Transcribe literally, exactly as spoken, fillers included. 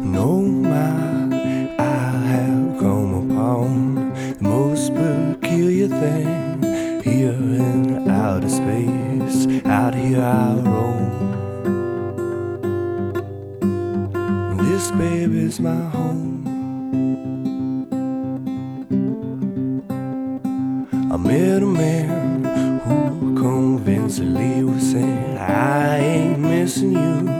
Oh my, I have come upon the most peculiar thing here in outer space. Out here I roam. This baby's my home. I met a man who convincingly was saying, I ain't missing you.